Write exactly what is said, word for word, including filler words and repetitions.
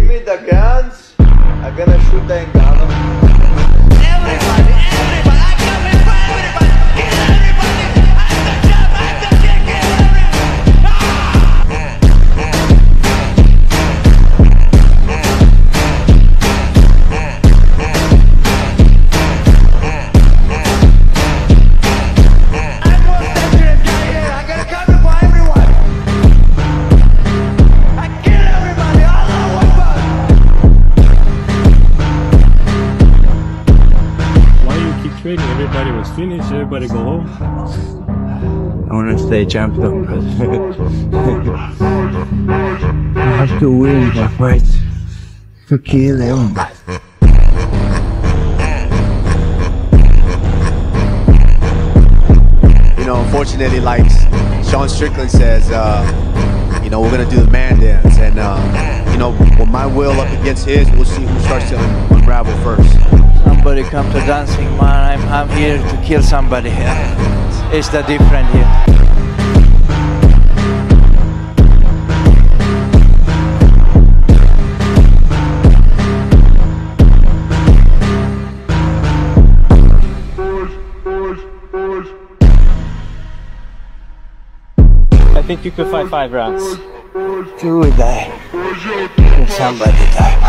me the guns, I'm gonna shoot the engano. Everybody, everybody, I come in for everybody. Kill everybody. I'm the jump, I'm the kick, kill I'm more dangerous guy here. I gotta come in for everyone. I kill everybody. Allah Akbar. Why you keep trading? Everybody was finished, everybody go home. I want to stay champion, brother. I have to win the fight to kill him. You know, unfortunately, like Sean Strickland says, uh, you know, we're gonna do the man dance, and uh, you know, with my will up against his, we'll see who starts to un unravel first. Somebody come to dancing, man. I'm, I'm here to kill somebody here. It's the different here. I think you could fight five rounds. Two will die. Somebody die.